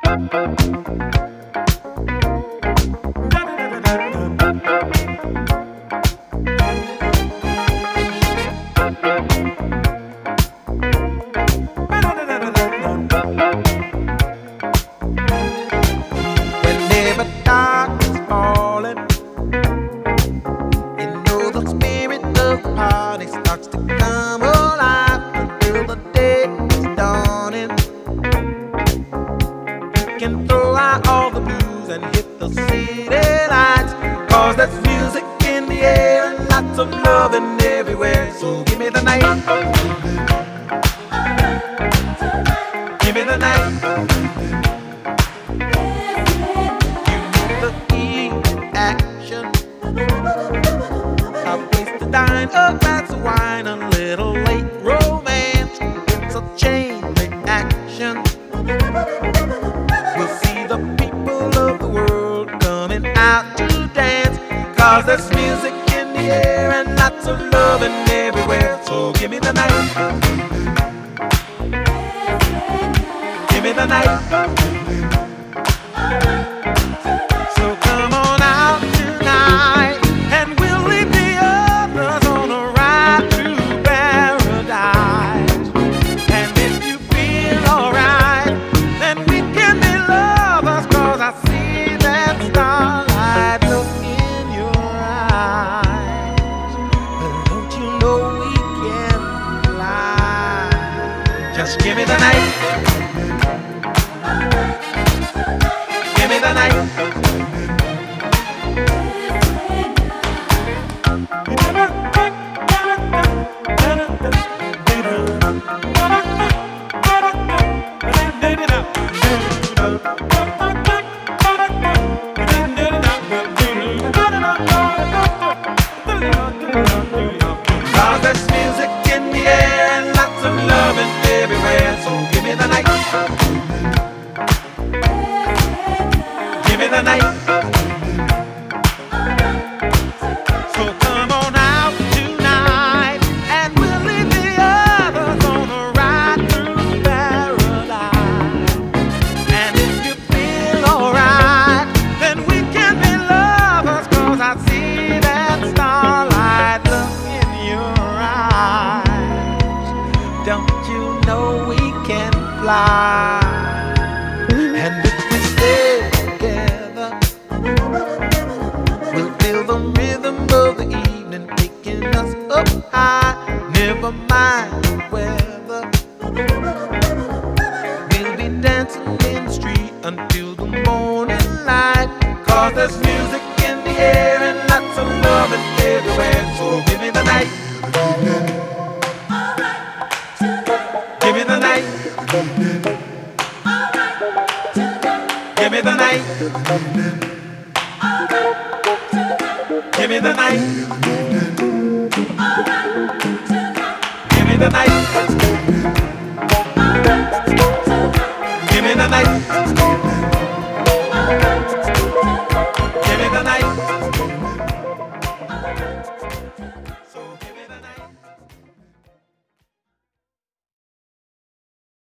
Whenever dark is falling, you know the spirit of the party starts to come alive until the day is dawning. You can throw out all the blues and hit the city lights, 'cause there's music in the air and lots of loving everywhere. So give me the night, give me the night. Dine, a glass of wine, a little late romance. It's a chain reaction. We'll see the people of the world coming out to dance, 'cause there's music in the air and lots of loving everywhere. So give me the night, give me the night. So come on out tonight, and we'll leave the others on a ride through paradise. And if you feel alright, then we can be lovers, 'cause I see that starlight look in your eyes. But don't you know we can fly? Just give me the night, give me the night. Cause there's music in the air and lots of loving everywhere. So give me the night, give me the night. So come on out tonight, and we'll leave the others on a ride through paradise. And if you feel alright, then we can be lovers, 'cause I see that starlight look in your eyes. Don't you know we can fly? And if we stay together, we'll feel the rhythm of the evening taking us up high. Never mind the weather, we'll be dancing in the street until the morning light. 'Cause there's music in the air and lots of loving everywhere. So give me the night, give me the night, give me the night, give me the night, give me the night, give me the night.